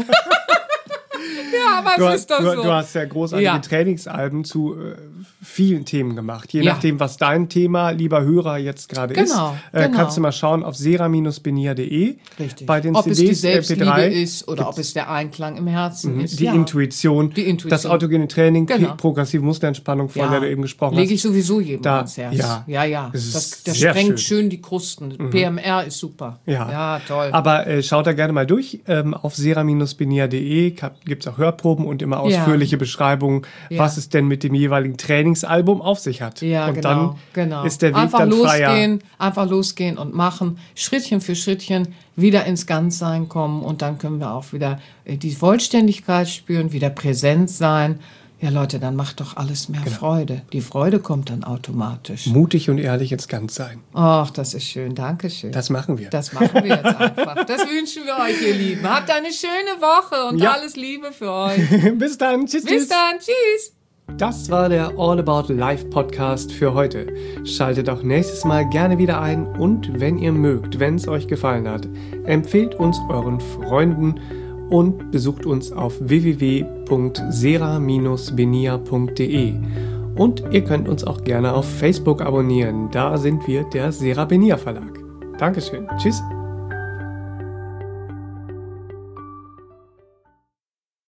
Ja, aber du es hast, ist doch du, so. Du hast ja großartige ja. Trainingsalben zu äh, vielen Themen gemacht. Je ja. nachdem, was dein Thema, lieber Hörer, jetzt gerade genau, ist, äh, genau. kannst du mal schauen auf sera Bindestrich benia punkt de. Richtig. Bei den ob C Ds, es die Selbstliebe M P drei, ist oder ob es der Einklang im Herzen ist. Die, ja. Intuition, die Intuition, das autogene Training, genau. progressive Muskelentspannung, von ja. der du eben gesprochen Lege hast. ich sowieso jedem da, ans Herz. Ja, ja. ja. Das, das, das sprengt schön. schön die Krusten. Mhm. P M R ist super. Ja, ja toll. Aber äh, schaut da gerne mal durch. Ähm, auf sera Bindestrich benia punkt de gibt es auch Hörproben und immer ausführliche ja. Beschreibungen, ja. was es denn mit dem jeweiligen Trainingsalbum auf sich hat. Ja, und genau, dann genau. ist der Weg einfach dann freier. Losgehen, einfach losgehen und machen, Schrittchen für Schrittchen wieder ins Ganzsein kommen und dann können wir auch wieder die Vollständigkeit spüren, wieder präsent sein. Ja, Leute, dann macht doch alles mehr Genau. Freude. Die Freude kommt dann automatisch. Mutig und ehrlich ins Ganzsein. Ach, das ist schön. Dankeschön. Das machen wir. Das machen wir jetzt einfach. Das wünschen wir euch, ihr Lieben. Habt eine schöne Woche und Ja. alles Liebe für euch. Bis dann. Tschüss, Bis tschüss. dann. Tschüss. Das war der All About Life Podcast für heute. Schaltet auch nächstes Mal gerne wieder ein und wenn ihr mögt, wenn es euch gefallen hat, empfehlt uns euren Freunden und besucht uns auf w w w punkt sera Bindestrich benia punkt de. Und ihr könnt uns auch gerne auf Facebook abonnieren. Da sind wir der Sera Benia Verlag. Dankeschön. Tschüss.